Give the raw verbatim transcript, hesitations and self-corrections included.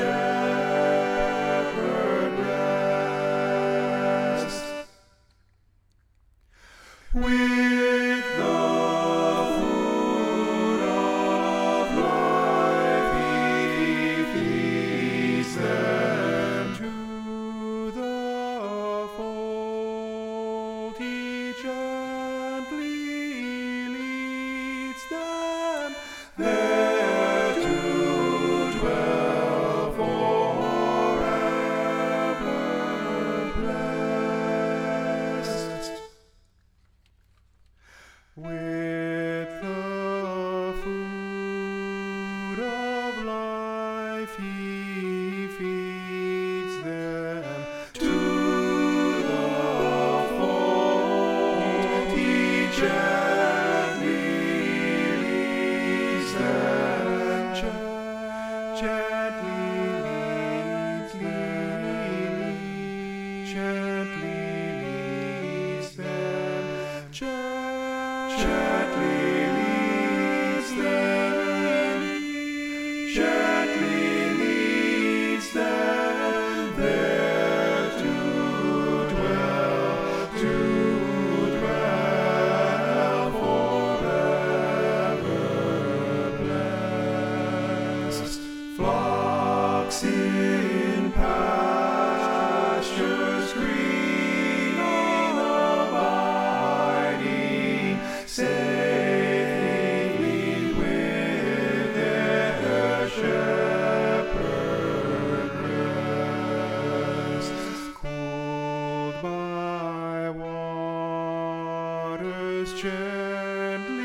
shepherd rest. With the food of life he feeds them. To the fold he gently leads them, there to dwell forever blessed. With the food of life he feeds them. To the fold he gently leads them. Gently leads, leads, gently leads them. Gently leads them, gently leads them, there to dwell, to dwell forever blessed. Flocks in pastures green, abiding safely with their shepherd rest. Cooled by waters gently